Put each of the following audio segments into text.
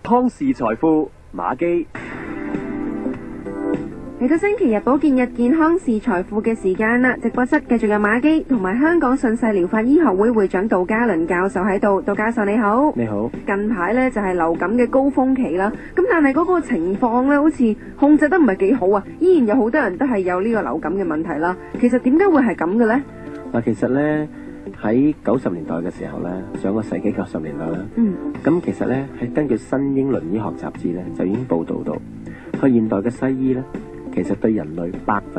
康氏財富馬基。 嚟到星期日保健日健康是財富嘅時間啦，直播室繼續有馬基同埋香港順勢療法醫學會會長杜嘉倫教授喺度。杜教授你好。 你好。 近排呢就係流感嘅高峰期啦，咁但係嗰個情況呢好似控制得唔係幾好啊，依然有好多人都係有呢個流感嘅問題啦。其實點解會係咁嘅呢？ 嗱，其實呢喺90年代嘅時候呢，上個世紀90年代啦，咁其實呢係根據《新英倫醫學雜誌》呢就已經報導到，佢現代嘅西醫呢，其實對人類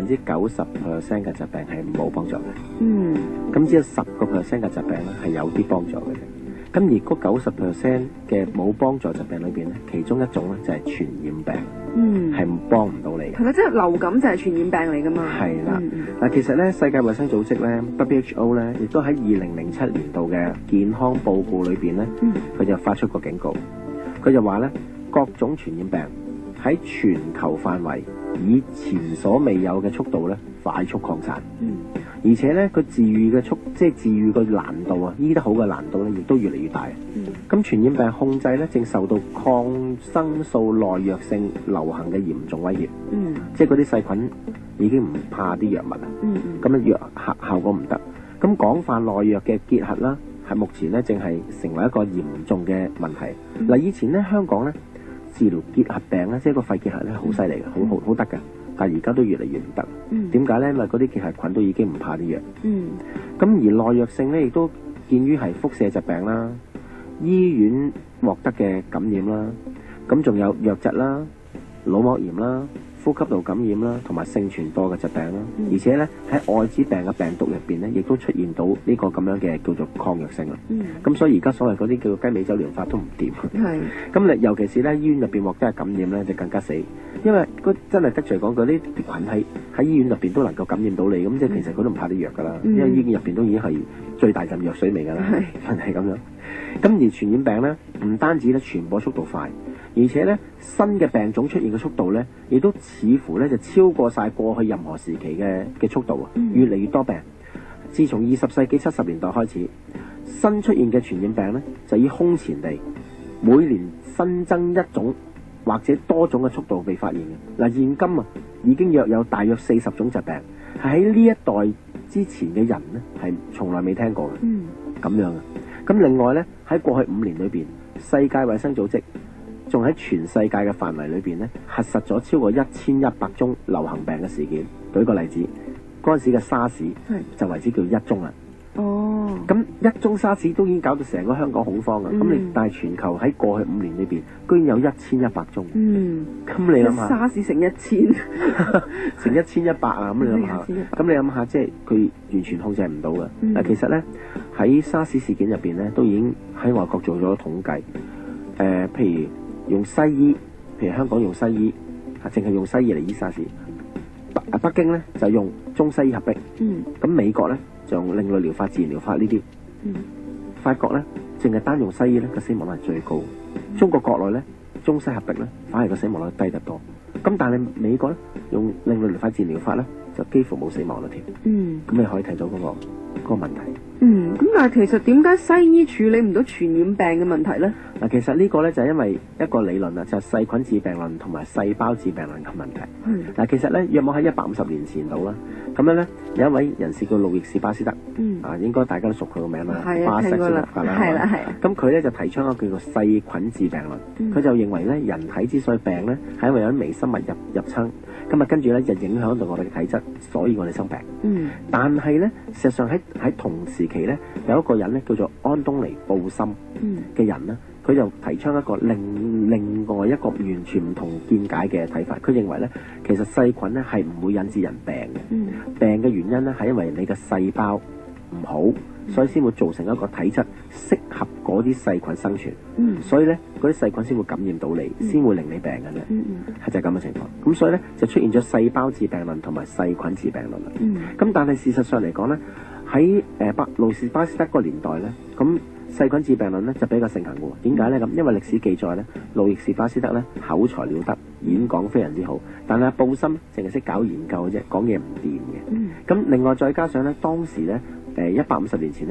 90%嘅疾病係冇幫助嘅。咁只有10%嘅疾病咧係有啲幫助嘅啫。咁而嗰90%嘅冇幫助疾病裏邊咧，其中一種咧就係傳染病，係幫唔到你嘅。 係咪即係流感就係傳染病嚟㗎嘛？ 係啦。嗱，其實咧世界衛生組織咧 WHO 咧，亦都喺2007年度嘅健康報告裏邊咧，佢就發出個警告，佢就話咧各種傳染病喺全球範圍以前所未有嘅速度咧快速擴散，而且咧佢治愈嘅即係治愈嘅難度啊，醫得好嘅難度咧，亦都越嚟越大。咁傳染病控制咧正受到抗生素耐藥性流行嘅嚴重威脅，即係嗰啲細菌已經唔怕啲藥物啊，咁樣藥效果唔得。咁廣泛耐藥嘅結核啦，係目前咧正係成為一個嚴重嘅問題。嗱，以前咧香港咧治療結核病咧，即係個肺結核咧，好犀利嘅，好得嘅。但係而家都越嚟越唔得。點解咧？因為嗰啲結核菌都已經唔怕啲藥。咁而耐藥性咧，亦都見於係輻射疾病啦、醫院獲得嘅感染啦，咁仲有瘧疾啦、腦膜炎啦、呼吸道感染啦，同埋性傳播嘅疾病啦。而且咧喺愛滋病嘅病毒入邊咧，亦都出現到呢個咁樣嘅叫做抗藥性啦。咁所以而家所謂嗰啲叫做雞尾酒療法都唔掂。咁你尤其是咧醫院入邊獲得嘅感染咧，就更加死。因為真係得罪講句，呢啲菌喺醫院入邊都能夠感染到你，咁即係其實佢都唔怕啲藥㗎啦。因為醫院入邊都已經係最大陣藥水味㗎啦，係咁樣。咁而傳染病咧，唔單止咧傳播速度快，而且咧新嘅病種出現嘅速度咧，亦都似乎咧就超過晒過去任何時期嘅速度啊！越嚟越多病。自從20世紀70年代開始，新出現嘅傳染病咧就以空前地每年新增一種或者多種嘅速度被發現嘅。嗱，現今啊已經約有大約40種疾病係喺呢一代之前嘅人咧係從來未聽過嘅，咁樣嘅。咁另外咧喺過去5年裏邊，世界衛生組織仲喺全世界嘅範圍裏邊咧核實咗超過1100宗流行病嘅事件。舉個例子，嗰陣時嘅沙士就為之叫1宗啦。咁1宗沙士都已經搞到成個香港恐慌啊！咁你但係全球喺過去5年裏邊，居然有1100宗。咁你諗下， 沙士乘1000， 乘1100啊！咁你諗下，咁你諗下，即係佢完全控制唔到嘅。嗱，其實咧喺沙士事件入邊咧，都已經喺外國做咗統計。譬如用西醫，譬如香港用西醫，淨係用西醫嚟醫沙士。北京咧就用中西醫合璧。咁美國咧就用另類療法、自然療法呢啲。法國咧淨係單用西醫咧個死亡率係最高。中國國內咧中西合璧咧反而個死亡率低得多。咁但係美國咧用另類療法、自然療法咧就幾乎冇死亡率添。咁你可以睇到嗰個問題。 咁但係其實點解西醫處理唔到傳染病嘅問題咧？ 嗱，其實呢個咧就係因為一個理論啊，就係細菌致病論同埋細胞致病論嘅問題。嗱，其實咧約莫喺150年前度啦，咁樣咧有一位人士叫路易士巴斯德，應該大家都熟佢個名啦，巴斯德啦，係啦。咁佢咧就提倡一個叫做細菌致病論，佢就認為咧人體之所以病咧係因為有啲微生物入侵，咁啊跟住咧就影響到我哋嘅體質，所以我哋生病。但係咧事實上喺同時期咧有一個人咧叫做安東尼布森嘅人咧。佢就提倡一個另外一個完全唔同見解嘅睇法。佢認為咧，其實細菌咧係唔會引致人病嘅。病嘅原因咧係因為你嘅細胞唔好，所以先會造成一個體質適合嗰啲細菌生存。所以咧嗰啲細菌先會感染到你，先會令你病嘅啫。係就係咁嘅情況。咁所以咧就出現咗細胞致病論同埋細菌致病論啦。咁但係事實上嚟講咧，喺路易士巴斯德嗰個年代咧，咁細菌致病論咧就比較盛行嘅喎。點解咧咁？因為歷史記載咧，路易士巴斯德咧口才了得，演講非常之好，但係布森淨係識搞研究嘅啫，講嘢唔掂嘅。咁另外再加上咧，當時咧150年前咧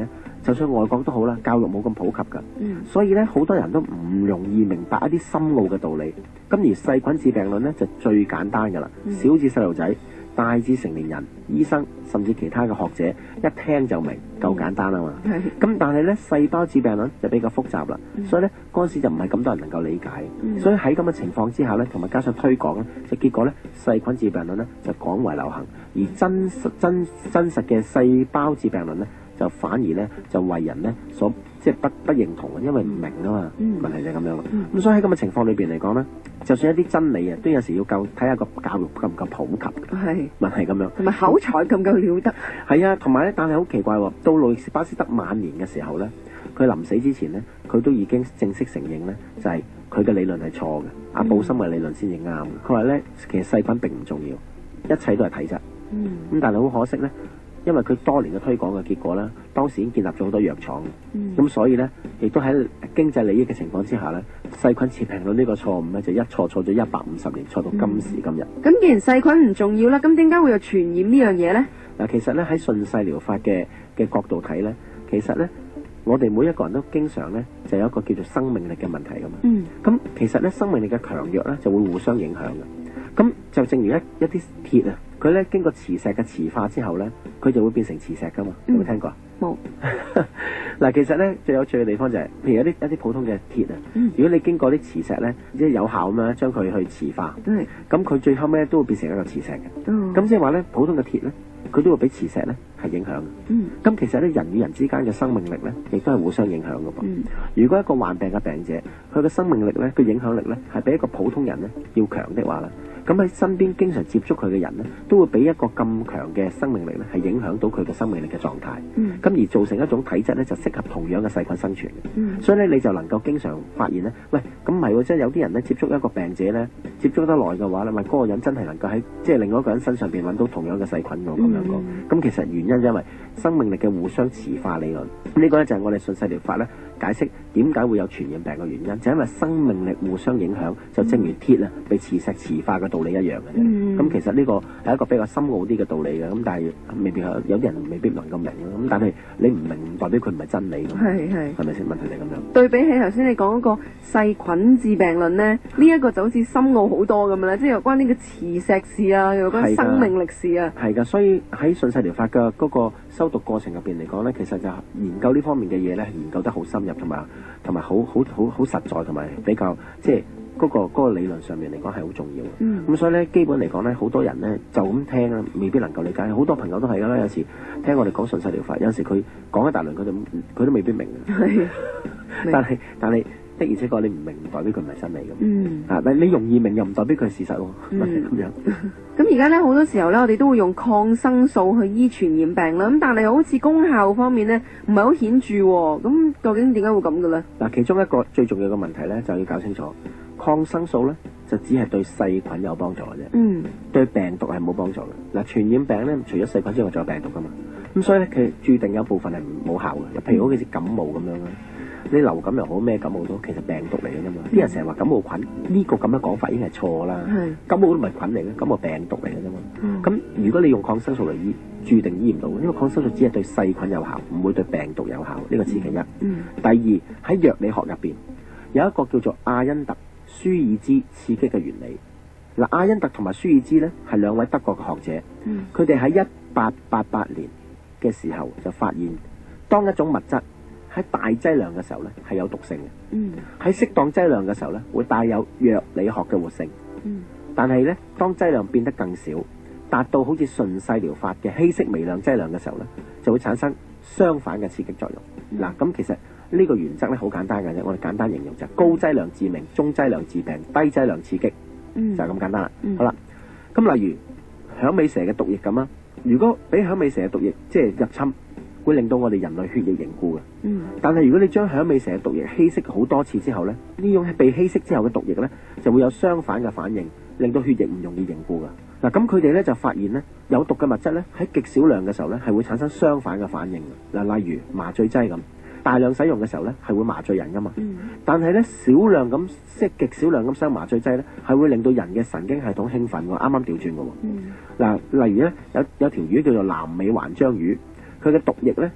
就算外國都好啦，教育冇咁普及㗎，所以咧好多人都唔容易明白一啲深奧嘅道理。咁而細菌致病論咧就最簡單㗎啦，小至細路仔，大至成年人、醫生甚至其他嘅學者一聽就明，夠簡單啊嘛。咁但係咧細胞致病論就比較複雜啦，所以咧嗰陣時就唔係咁多人能夠理解。所以喺咁嘅情況之下咧，同埋加上推廣咧，就結果咧細菌致病論咧就廣為流行，而真實嘅細胞致病論咧就反而咧就為人咧所即係不認同啊，因為唔明啊嘛。問題就係咁樣啦。咁所以喺咁嘅情況裏邊嚟講咧，就算一啲真理啊，都有時要睇下個教育夠唔夠普及。係問題咁樣， 同埋口才夠唔夠了得？ 係啊，同埋咧，但係好奇怪喎，到路易斯巴斯德晚年嘅時候咧，佢臨死之前咧，佢都已經正式承認咧，就係佢嘅理論係錯嘅，阿布森嘅理論先至啱。佢話咧，其實細菌並唔重要，一切都係體質。咁但係好可惜咧。因為佢多年嘅推廣嘅結果咧，當時已經建立咗好多藥廠，咁所以咧，亦都喺經濟利益嘅情況之下咧，細菌致病論呢個錯誤咧就一錯咗150年，錯到今時今日。 咁既然細菌唔重要啦，咁點解會有傳染呢樣嘢咧？ 嗱，其實咧喺順勢療法嘅角度睇咧，其實咧我哋每一個人都經常咧就有一個叫做生命力嘅問題㗎嘛。咁其實咧生命力嘅強弱咧就會互相影響嘅。咁就正如一啲鐵啊，佢咧經過磁石嘅磁化之後咧，佢就會變成磁石噶嘛。有冇聽過？冇。嗱，其實咧最有趣嘅地方就係、是，譬如一啲普通嘅鐵啊，如果你經過啲磁石咧，即係有效咁樣將佢去磁化，咁佢最後尾都會變成一個磁石嘅。咁即係話咧，普通嘅鐵咧，佢都會俾磁石咧係影響嘅。咁其實咧人與人之間嘅生命力咧，亦都係互相影響嘅噃。如果一個患病嘅病者，佢嘅生命力咧，佢影響力咧係比一個普通人咧要強的話咧，咁喺身邊經常接觸佢嘅人呢，都會俾一個咁強嘅生命力呢，係影響到佢嘅生命力嘅狀態。咁而造成一種體質呢，就適合同樣嘅細菌生存嘅。所以呢，你就能夠經常發現呢，喂，咁唔係喎，即係有啲人呢，接觸一個病者呢，接觸得耐嘅話呢，咪嗰個人真係能夠喺即係另外一個人身上邊揾到同樣嘅細菌喎，咁樣講。咁其實原因因為生命力嘅互相磁化理論。呢個呢，就係我哋順勢療法呢解釋點解會有傳染病嘅原因，就係因為生命力互相影響，就正如鐵啊被磁石磁化嘅道理一樣嘅啫。咁其實呢個係一個比較深奧啲嘅道理嘅，咁但係未必有啲人未必能夠明咯。咁但係你唔明唔代表佢唔係真理咯。係咪先？問題係咁樣。對比起頭先你講嗰個細菌致病論咧，呢一個就好似深奧好多咁樣啦，即係有關呢個磁石事啊，有關生命力事啊。係㗎，所以喺順勢療法嘅嗰個修讀過程入邊嚟講咧，其實就研究呢方面嘅嘢咧，研究得好深入，同埋好實在，同埋比較即係嗰個理論上面嚟講係好重要嘅。咁所以咧，基本嚟講咧，好多人咧就咁聽啊，未必能夠理解。好多朋友都係㗎啦，有時聽我哋講順勢療法，有時佢講一大輪，佢都未必明嘅。但係的而且確你唔明，唔代表佢唔係真理咁。但你容易明又唔代表佢係事實喎。咁樣。咁而家咧好多時候咧，我哋都會用抗生素去醫傳染病啦。咁但係好似功效方面咧，唔係好顯著喎。咁究竟點解會咁嘅咧？嗱，其中一個最重要嘅問題咧，就要搞清楚，抗生素咧就只係對細菌有幫助嘅啫。對病毒係冇幫助嘅。嗱，傳染病咧，除咗細菌之外，仲有病毒噶嘛。咁所以咧，佢注定有部分係冇效嘅。譬如好似感冒咁樣啦。你流感又好，咩感冒都其實病毒嚟嘅啫嘛。啲人成日話感冒菌，呢個咁嘅講法已經係錯啦。感冒都唔係菌嚟嘅，感冒病毒嚟嘅啫嘛。咁如果你用抗生素嚟醫，注定醫唔到，因為抗生素只係對細菌有效，唔會對病毒有效。呢個此其一。第二，喺藥理學入邊有一個叫做阿恩特舒爾茲刺激嘅原理。嗱，阿恩特同埋舒爾茲呢係兩位德國嘅學者，佢哋喺1888年嘅時候就發現，當一種物質喺大劑量嘅時候咧，係有毒性嘅。喺適當劑量嘅時候咧，會帶有藥理學嘅活性。但係咧，當劑量變得更少，達到好似順勢療法嘅稀釋微量劑量嘅時候咧，就會產生相反嘅刺激作用。嗱，咁其實呢個原則咧好簡單嘅啫，我哋簡單形容就係高劑量致命，中劑量致病，低劑量刺激，就係咁簡單啦。好啦，咁例如響尾蛇嘅毒液咁啊，如果俾響尾蛇嘅毒液即係入侵，會令到我哋人類血液凝固嘅。但係如果你將響尾蛇嘅毒液稀釋好多次之後呢，呢種被稀釋之後嘅毒液呢，就會有相反嘅反應，令到血液唔容易凝固嘅。嗱，咁佢哋呢就發現呢，有毒嘅物質呢，喺極少量嘅時候呢，係會產生相反嘅反應嘅。嗱，例如麻醉劑咁，大量使用嘅時候呢，係會麻醉人噶嘛。但係呢，少量咁即係極少量咁使用麻醉劑呢，係會令到人嘅神經系統興奮喎，啱啱調轉嘅喎。嗱，例如呢，有條魚叫做南美環章魚。佢嘅毒液咧係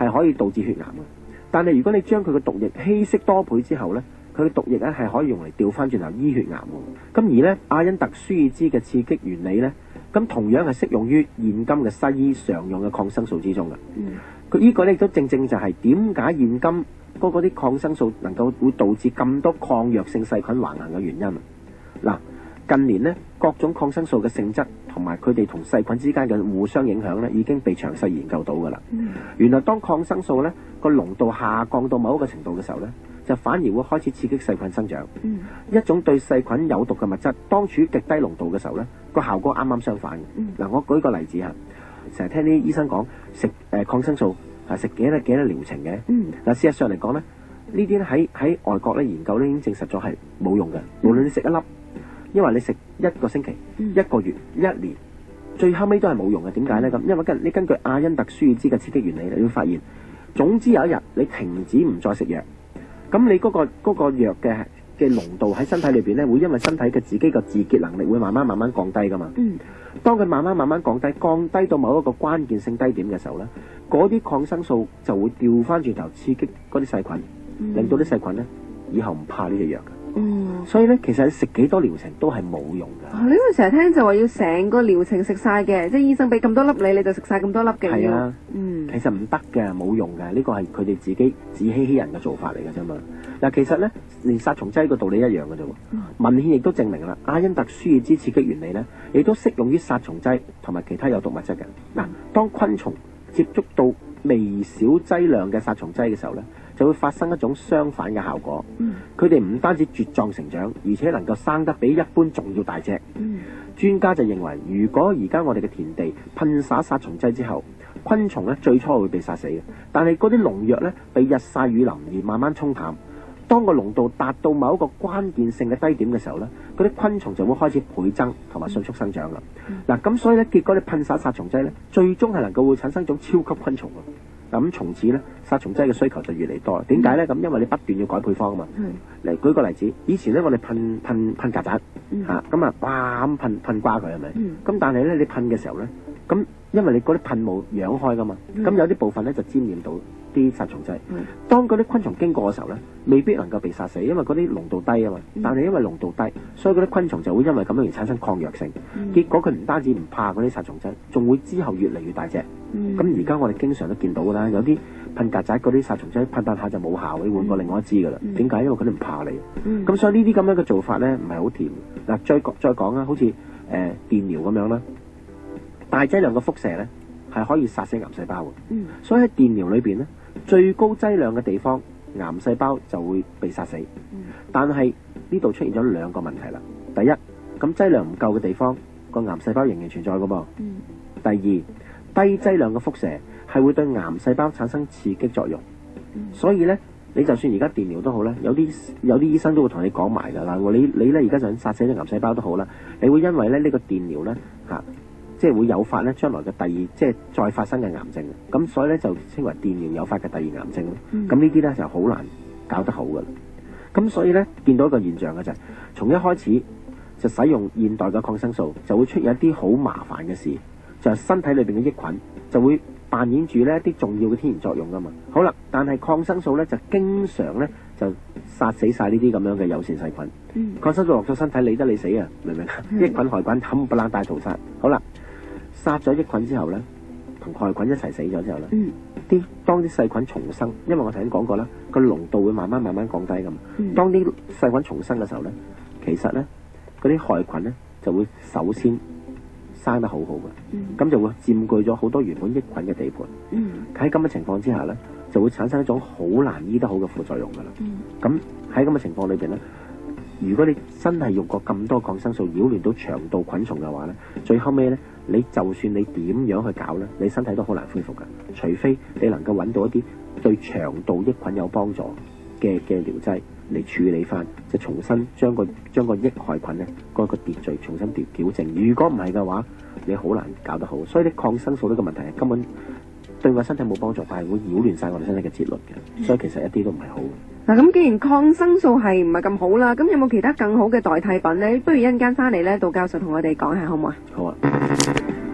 係可以導致血癌嘅。但係如果你將佢嘅毒液稀釋多倍之後呢，佢嘅毒液咧係可以用嚟調翻轉頭醫血癌喎。咁而呢，阿因特舒爾茲嘅刺激原理呢，咁同樣係適用於現今嘅西醫常用嘅抗生素之中嘅。佢呢個呢亦都正正就係點解現今嗰啲抗生素能夠會導致咁多抗藥性細菌橫行嘅原因啊！嗱，近年呢，各種抗生素嘅性質同埋佢哋同細菌之間嘅互相影響呢，已經被詳細研究到㗎啦。原來當抗生素呢個濃度下降到某一個程度嘅時候呢，就反而會開始刺激細菌生長。一種對細菌有毒嘅物質，當處於極低濃度嘅時候呢，個效果啱啱相反嘅。嗱，我舉個例子嚇，成日聽啲醫生講食抗生素係食幾多療程嘅。嗱，事實上嚟講呢，呢啲咧喺外國咧研究咧已經證實咗係冇用嘅。無論你食一粒，因為你食一個星期、一個月、一年，最後尾都係冇用嘅。點解呢？咁因為你根據阿因特舒爾茲嘅刺激原理，你會發現，總之有一日你停止唔再食藥，咁你嗰個藥嘅濃度喺身體裏邊咧，會因為身體嘅自己嘅自潔能力會慢慢降低噶嘛。當佢慢慢降低到某一個關鍵性低點嘅時候咧，嗰啲抗生素就會調翻轉頭刺激嗰啲細菌，令到啲細菌咧以後唔怕呢隻藥嘅。所以咧，其實你食幾多療程都係冇用㗎。 呢個成日聽就話要成個療程食晒嘅，即係醫生俾咁多粒你就食晒咁多粒嘅。 係啊，其實唔得嘅，冇用嘅。呢個係佢哋自己自欺欺人嘅做法嚟嘅啫嘛。嗱，其實咧，連殺蟲劑個道理一樣嘅啫喎。文獻亦都證明啦，阿因特舒爾茲刺激原理咧，亦都適用於殺蟲劑同埋其他有毒物質嘅。嗱，當昆蟲接觸到微小劑量嘅殺蟲劑嘅時候咧，就會發生一種相反嘅效果。佢哋唔單止茁壯成長，而且能夠生得比一般仲要大隻。專家就認為，如果而家我哋嘅田地噴灑殺蟲劑之後，昆蟲咧最初會被殺死嘅，但係嗰啲農藥咧被日曬雨淋而慢慢沖淡。當個濃度達到某一個關鍵性嘅低點嘅時候咧，嗰啲昆蟲就會開始倍增同埋迅速生長啦。嗱，咁所以咧，結果你噴灑殺蟲劑咧，最終係能夠會產生一種超級昆蟲喎。咁從此咧，殺蟲劑嘅需求就越嚟越多。點解咧？咁因為你不斷要改配方啊嘛。嚟舉個例子，以前咧我哋噴曱甴嚇，咁啊哇咁噴瓜佢係咪？咁但係咧你噴嘅時候咧，咁因為你嗰啲噴霧揚開噶嘛，咁有啲部分咧就沾染到啲殺蟲劑。當嗰啲昆蟲經過嘅時候咧，未必能夠被殺死，因為嗰啲濃度低啊嘛。但係因為濃度低，所以嗰啲昆蟲就會因為咁樣而產生抗藥性。結果佢唔單止唔怕嗰啲殺蟲劑，仲會之後越嚟越大隻。咁而家我哋經常都見到㗎啦，有啲噴曱甴嗰啲殺蟲劑噴下就冇效，你換過另外一支㗎啦。點解？因為佢哋唔怕你。咁所以呢啲咁樣嘅做法咧，唔係好甜。嗱，再講啦，好似電療咁樣啦，大劑量嘅輻射咧係可以殺死癌細胞嘅。所以喺電療裏邊咧，最高劑量嘅地方，癌細胞就會被殺死。但係呢度出現咗兩個問題啦。第一，咁劑量唔夠嘅地方，個癌細胞仍然存在㗎噃。第二，低劑量嘅輻射係會對癌細胞產生刺激作用。所以咧，你就算而家電療都好咧，有啲醫生都會同你講埋㗎啦。你咧而家想殺死啲癌細胞都好啦，你會因為咧呢個電療咧即係會誘發咧將來嘅即係再發生嘅癌症。咁所以咧就稱為電療誘發嘅第二癌症。咁呢啲咧就好難搞得好㗎啦。咁所以咧見到一個現象嘅就係，從一開始就使用現代嘅抗生素，就會出現一啲好麻煩嘅事，就係身體裏邊嘅益菌就會扮演住呢一啲重要嘅天然作用㗎嘛。好啦，但係抗生素咧就經常咧就殺死晒呢啲咁樣嘅友善細菌。抗生素落咗身體理得你死啊，明唔明？益菌害菌冚唪唥大屠殺。好啦，殺咗益菌之後咧，同害菌一齊死咗之後咧，當啲細菌重生，因為我頭先講過啦，個濃度會慢慢降低㗎嘛。當啲細菌重生嘅時候咧，其實咧嗰啲害菌咧就會首先生得好好嘅，咁就會佔據咗好多原本益菌嘅地盤。喺咁嘅情況之下咧，就會產生一種好難醫得好嘅副作用㗎啦。咁喺咁嘅情況裏邊咧，如果你真係用過咁多抗生素擾亂到腸道菌蟲嘅話咧，最後尾咧，你就算你點樣去搞咧，你身體都好難恢復㗎。除非你能夠揾到一啲對腸道益菌有幫助嘅療劑嚟處理翻，就重新將個益害菌咧嗰個秩序重新矯正。如果唔係嘅話，你好難搞得好。所以啲抗生素呢個問題係根本對我身體冇幫助，但係會擾亂晒我哋身體嘅節律嘅。所以其實一啲都唔係好。 嗱，咁既然抗生素係唔係咁好啦，咁有冇其他更好嘅代替品呢？不如一陣間翻嚟咧，杜教授同我哋講下好唔好啊？ 好啊。 翻嚟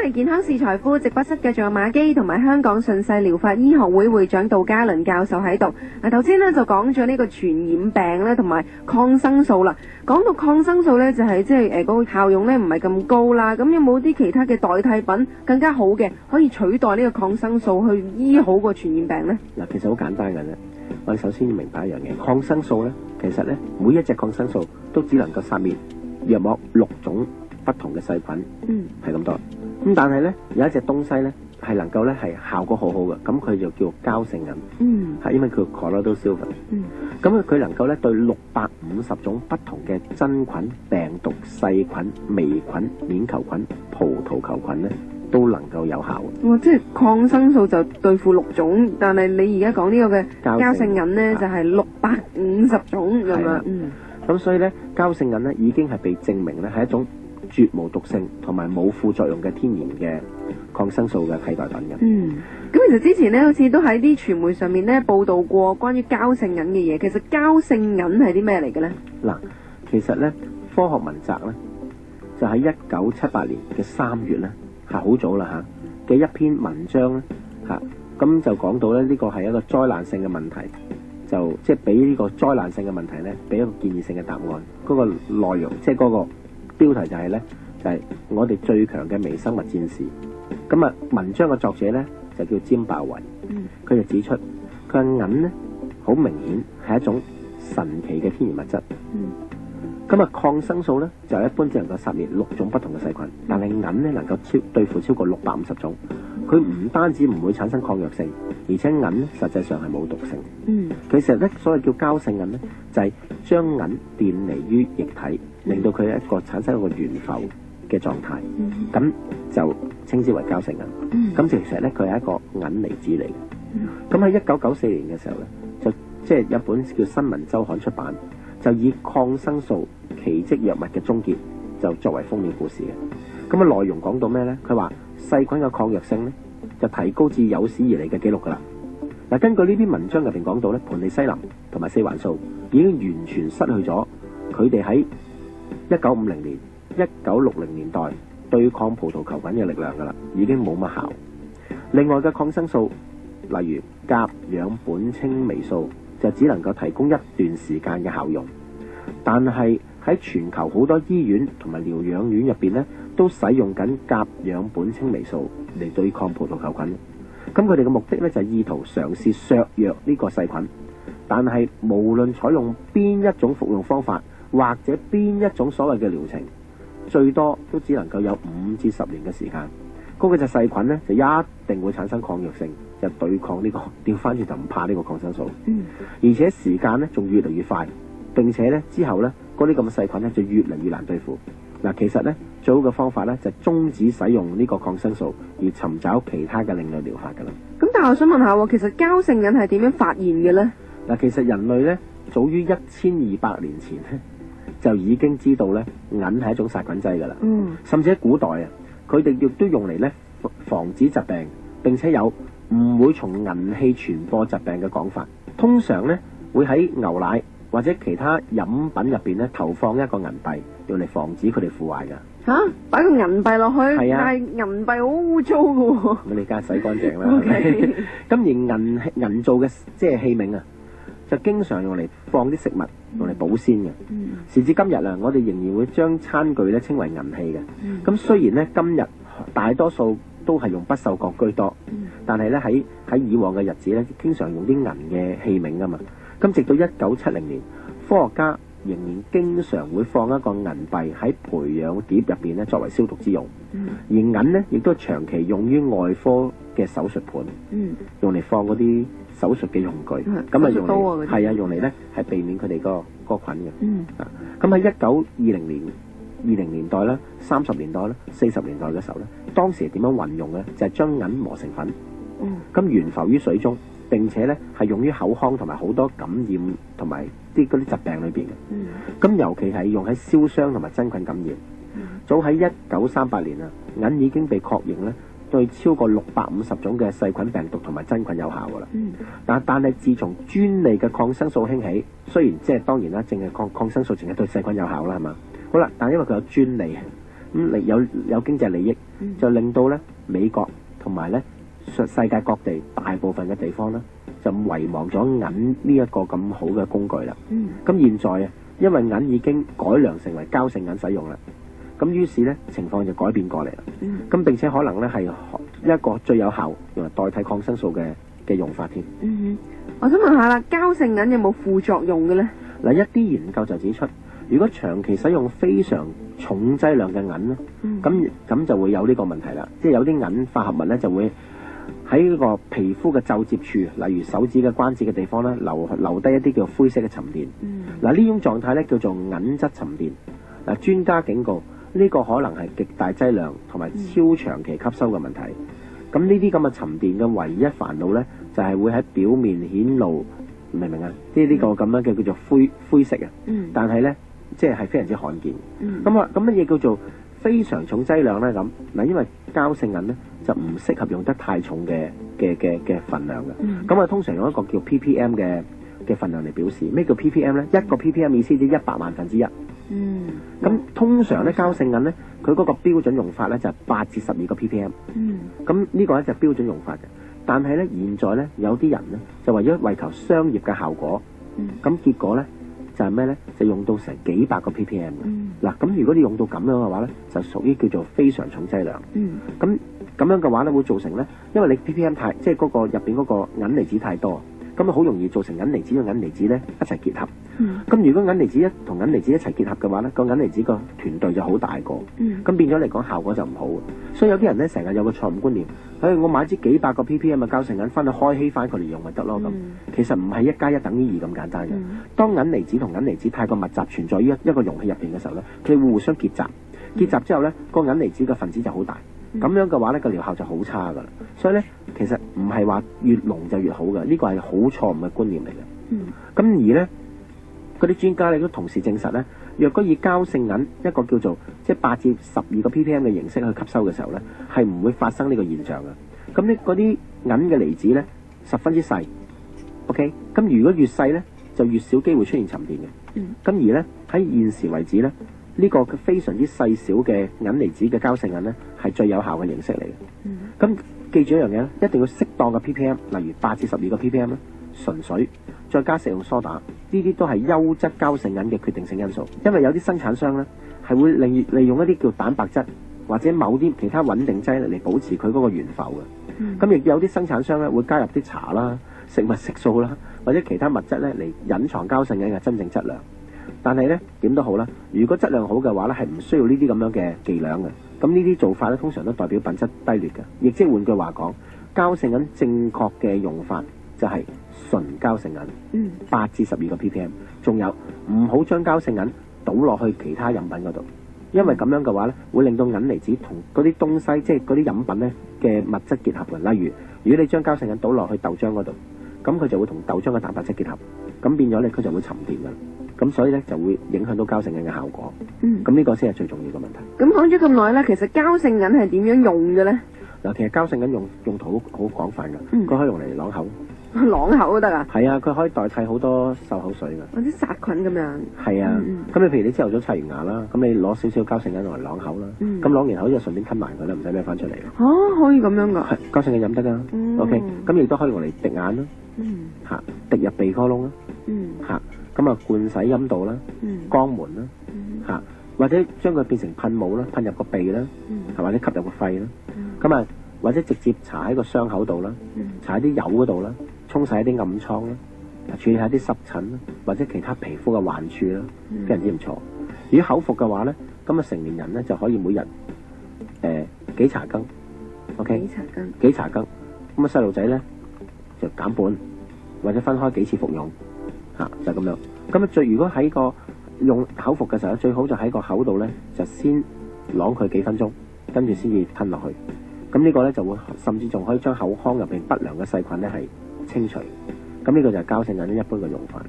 嚟健康是財富直播室嘅仲有馬基同埋香港順勢療法醫學會會長杜嘉倫教授喺度。頭先呢就講咗呢個傳染病咧同埋抗生素啦。講到抗生素呢，就係即係嗰個效用呢唔係咁高啦。咁有冇啲其他嘅代替品更加好嘅，可以取代呢個抗生素去醫好個傳染病呢？ 嗱，其實好簡單嘅啫。我哋首先要明白一樣嘢，抗生素呢，其實呢，每一隻抗生素都只能夠殺滅約莫6種不同嘅細菌，係咁多。咁但係呢，有一隻東西呢，係能夠呢係效果好好嘅，咁佢就叫膠性銀，係因為佢叫 colloidal silver。咁佢能夠呢對650種不同嘅真菌、病毒、細菌、微菌、鏈球菌、葡萄球菌呢，都能夠有效。 即係抗生素就對付6種，但係你而家講呢個嘅膠性銀呢，就係650種咁樣。 咁所以呢，膠性銀呢已經係被證明呢係一種絕無毒性同埋冇副作用嘅天然嘅抗生素嘅替代品嘅。 咁其實之前呢，好似都喺啲傳媒上面呢報道過關於膠性銀嘅嘢。其實膠性銀係啲咩嚟嘅呢？嗱， 其實呢，科學文集呢，就喺1978年嘅3月呢，係好早啦嘅一篇文章呢，咁就講到呢個係一個災難性嘅問題，就即係俾呢個災難性嘅問題呢，俾一個建議性嘅答案。嗰個內容即係嗰個標題就係呢，就係我哋最強嘅微生物戰士。咁文章嘅作者呢，就叫詹爆維，佢就指出佢嘅銀呢，好明顯係一種神奇嘅天然物質。咁抗生素呢，就一般只能夠殺滅6種不同嘅細菌，但係銀呢能夠對付超過650種。佢唔單止唔會產生抗藥性，而且銀呢實際上係冇毒性。其實呢，所謂叫膠性銀呢，就係將銀電離於液體，令到佢產生一個懸浮嘅狀態，咁就稱之為膠性銀。咁其實呢，佢係一個銀離子嚟嘅。咁喺1994年嘅時候呢，就即係有本叫《新聞週刊》出版，就以抗生素奇蹟藥物嘅終結就作為封面故事嘅。咁內容講到咩呢？佢話細菌嘅抗藥性呢，就提高至有史以嚟嘅紀錄㗎啦。嗱，根據呢篇文章入邊講到呢，盤尼西林同埋四環素已經完全失去咗佢哋喺1950年、1960年代對抗葡萄球菌嘅力量㗎啦，已經冇乜效。另外嘅抗生素，例如甲氧苯青霉素，就只能夠提供一段時間嘅效用。但係喺全球好多醫院同埋療養院入邊呢，都使用緊甲氧苯青霉素嚟對抗葡萄球菌。咁佢哋嘅目的呢，就係意圖嘗試削弱呢個細菌。但係無論採用邊一種服用方法，或者邊一種所謂嘅療程，最多都只能夠有5至10年嘅時間。嗰隻細菌呢，就一定會產生抗藥性，就對抗呢個，調翻轉就唔怕呢個抗生素。而且時間呢仲越嚟越快，並且呢之後呢，嗰啲咁嘅細菌呢就越嚟越難對付。嗱，其實呢，最好嘅方法呢，就終止使用呢個抗生素，而尋找其他嘅另類療法㗎啦。咁但係我想問下，其實膠性銀係點樣發現嘅呢？ 嗱，其實人類呢，早於1200年前呢，就已經知道呢，銀係一種殺菌劑㗎啦。甚至喺古代啊，佢哋亦都用嚟呢防止疾病，並且有唔會從銀器傳播疾病嘅講法。通常呢，會喺牛奶或者其他飲品入邊呢投放一個銀幣，用嚟防止佢哋腐壞㗎。 擺個銀幣落去， 係啊， 但係銀幣好污糟㗎喎。 咁你梗係洗乾淨啦。咁而銀做嘅即係器皿啊，就經常用嚟放啲食物，用嚟保鮮嘅。時至今日啊，我哋仍然會將餐具咧稱為銀器嘅。咁雖然咧今日大多數都係用不鏽鋼居多，但係咧喺以往嘅日子咧，經常用啲銀嘅器皿㗎嘛。咁直到1970年，科學家仍然經常會放一個銀幣喺培養碟入邊咧，作為消毒之用。而銀呢，亦都長期用於外科嘅手術盤，用嚟放嗰啲手術嘅用具。咁用嚟係用嚟咧係避免佢哋個菌嘅。咁喺1920年代啦、30年代啦、40年代嘅時候咧，當時係點樣運用咧？就係將銀磨成粉，咁懸浮於水中。並且咧係用於口腔同埋好多感染同埋嗰啲疾病裏邊嘅。咁尤其係用喺燒傷同埋真菌感染。早喺1938年啊，銀已經被確認咧對超過650種嘅細菌、病毒同埋真菌有效㗎啦。但係自從專利嘅抗生素興起，雖然即係當然啦，淨係抗生素淨係對細菌有效啦，係嘛？好啦，但因為佢有專利， 咁有經濟利益，就令到咧美國同埋咧世界各地大部分嘅地方咧就遺忘咗銀呢一個咁好嘅工具啦。咁現在啊，因為銀已經改良成為膠性銀使用啦，咁於是咧情況就改變過嚟啦。咁並且可能咧係一個最有效用嚟代替抗生素嘅用法添。 我想問下啦，膠性銀有冇副作用嘅咧？ 嗱，一啲研究就指出，如果長期使用非常重劑量嘅銀咧，咁就會有呢個問題啦。即係有啲銀化合物咧就會喺呢個皮膚嘅皺接處，例如手指嘅關節嘅地方咧，留低一啲叫灰色嘅沉澱。嗱，呢種狀態咧叫做銀質沉澱。嗱，專家警告呢個可能係極大劑量同埋超長期吸收嘅問題。咁呢啲咁嘅沉澱嘅唯一煩惱咧，就係會喺表面顯露，明唔明啊？呢個咁樣嘅叫做灰色啊。但係咧，即係非常之罕見。咁乜嘢叫做非常重劑量咧？咁嗱，因為膠性銀咧就唔適合用得太重嘅份量嘅。咁通常用一個叫 ppm 嘅份量嚟表示。咩叫 ppm 咧？一個 ppm 意思即係100萬分之一。咁通常咧膠性銀咧，佢嗰個標準用法咧就係8至12個 ppm。咁呢個咧就係標準用法嘅。但係咧現在咧有啲人咧就為求商業嘅效果，咁結果咧就係咩咧？就用到成幾百個 ppm。嗱，咁如果你用到咁樣嘅話咧，就屬於叫做非常重劑量。咁樣嘅話咧會造成咧，因為你 ppm 太，即係嗰個入邊嗰個銀離子太多，咁好容易造成銀離子同銀離子咧一齊結合。咁如果銀離子同銀離子一齊結合嘅話咧，個銀離子個團隊就好大個。咁變咗嚟講效果就唔好。所以有啲人咧成日有個錯誤觀念，我買支幾百個 ppm 嘅膠性銀翻去開稀翻佢嚟用咪得咯咁。其實唔係1+1等於2咁簡單嘅。當銀離子同銀離子太過密集存在於一個容器入邊嘅時候咧，佢會互相結集。結集之後咧，個銀離子嘅分子就好大。咁樣嘅話咧，個療效就好差噶啦。所以咧，其實唔係話越濃就越好嘅，呢個係好錯誤嘅觀念嚟嘅。咁而咧，嗰啲專家咧都同時證實咧，若果以膠性銀一個叫做即係8至12個 ppm 嘅形式去吸收嘅時候咧，係唔會發生呢個現象嘅。咁呢嗰啲銀嘅離子咧十分之細。OK， 咁如果越細咧，就越少機會出現沉澱嘅。咁而咧喺現時為止咧，呢個非常之細小嘅銀離子嘅膠性銀咧係最有效嘅形式嚟嘅。咁記住一樣嘢咧，一定要適當嘅 ppm， 例如8至12個 ppm 咧，純水再加食用梳打，呢啲都係優質膠性銀嘅決定性因素。因為有啲生產商咧係會利用一啲叫蛋白質或者某啲其他穩定劑嚟保持佢嗰個懸浮嘅。咁亦有啲生產商咧會加入啲茶啦、食物色素啦或者其他物質咧嚟隱藏膠性銀嘅真正質量。但係咧點都好啦，如果質量好嘅話咧，係唔需要呢啲咁樣嘅伎倆嘅。咁呢啲做法咧通常都代表品質低劣嘅。亦即係換句話講，膠性銀正確嘅用法就係純膠性銀，8至12個 ppm。仲有唔好將膠性銀倒落去其他飲品嗰度，因為咁樣嘅話咧會令到銀離子同嗰啲東西，即係嗰啲飲品咧嘅物質結合嘅。例如，如果你將膠性銀倒落去豆漿嗰度，咁佢就會同豆漿嘅蛋白質結合，咁變咗咧佢就會沉澱㗎。咁所以咧就會影響到膠性銀嘅效果。咁呢個先係最重要嘅問題。 咁講咗咁耐咧，其實膠性銀係點樣用嘅咧？ 嗱，其實膠性銀用途好廣泛㗎，佢可以用嚟啷口。 啷口都得啊？ 係啊，佢可以代替好多漱口水㗎。 或者殺菌咁樣。係啊，咁你譬如你朝頭早刷完牙啦，咁你攞少少膠性銀嚟啷口啦，咁啷完口就順便吞埋佢啦，唔使孭翻出嚟。 可以咁樣㗎？係， 膠性銀飲得㗎。OK， 咁亦都可以用嚟滴眼啦，滴入鼻哥窿啦，咁啊灌洗陰道啦，肛門啦，或者將佢變成噴霧啦，噴入個鼻啦，或者吸入個肺啦，咁啊或者直接搽喺個傷口度啦，搽喺啲疣嗰度啦，沖洗一啲暗瘡啦，處理下啲濕疹啦，或者其他皮膚嘅患處啦，非常之唔錯。如果口服嘅話咧，咁啊成年人咧就可以每日幾茶羹 ，OK， 幾茶羹，咁啊細路仔咧就減半，或者分開幾次服用。就咁樣。咁啊，如果喺個用口服嘅時候，最好就喺個口度咧，就先啷佢幾分鐘，跟住先至吞落去。咁呢個咧就會甚至仲可以將口腔入邊不良嘅細菌咧係清除。咁呢個就係膠性銀一般嘅用法嚟。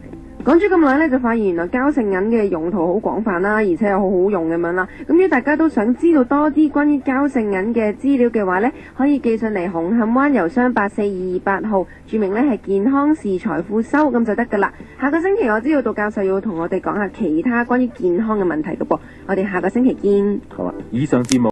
講咗咁耐呢，就發現原來膠性銀嘅用途好廣泛啦，而且又好好用咁樣啦。咁如果大家都想知道多啲關於膠性銀嘅資料嘅話呢，可以寄上嚟紅磡灣郵箱84228號，注明呢係健康是財富收，咁就得噶啦。下個星期我知道杜教授要同我哋講下其他關於健康嘅問題噶噃，我哋下個星期見。 好啊。 以上節目